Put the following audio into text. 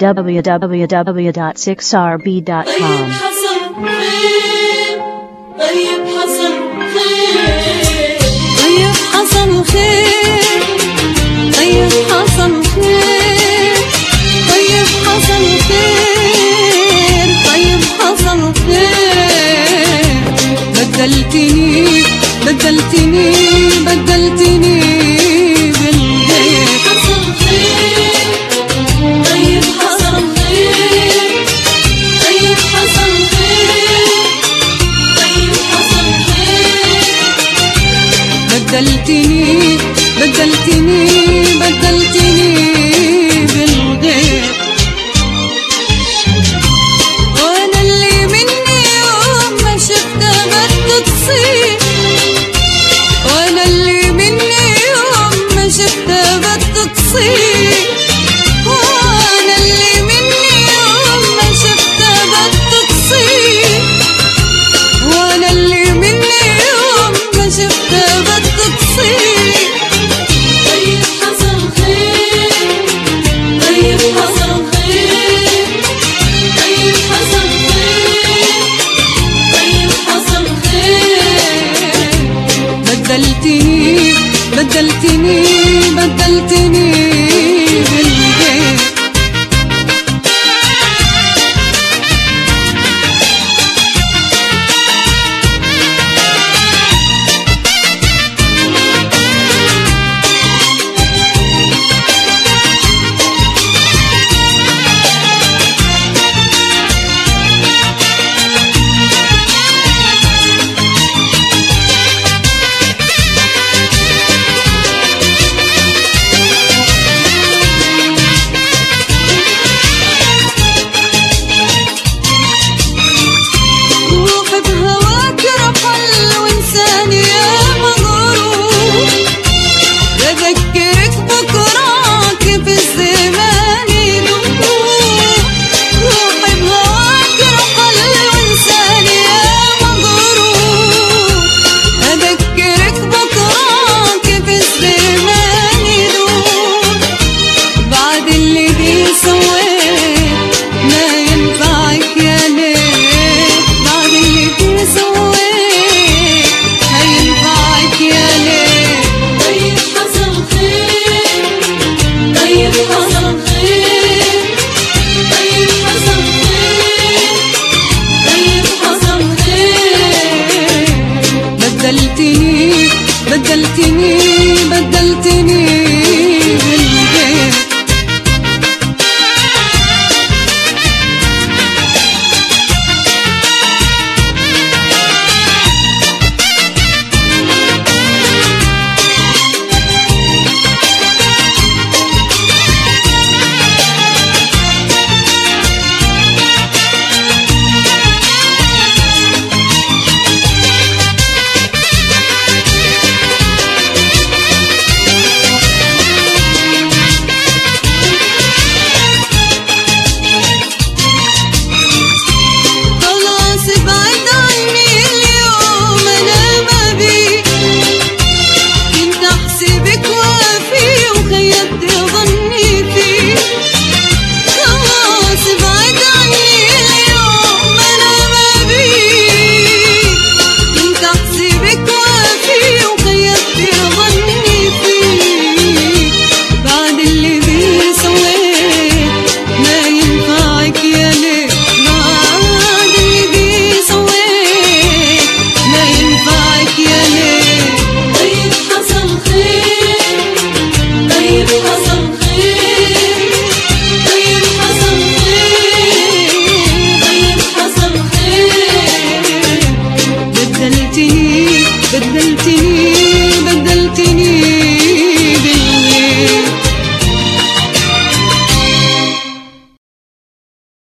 www.6rb.com. طيب حصل خير، طيب حصل خير، طيب حصل خير، طيب حصل خير، طيب حصل خير. بدلتني بدلتني بدلتني بالغير. حصل خير، طيب حصل خير، طيب حصل خير، طيب حصل خير. بدلتني بدلتني بدلتني بالغير. وانا اللي مني يوم ما شفتها بدها تصير، وانا اللي مني يوم ما شفتها بدها تصير.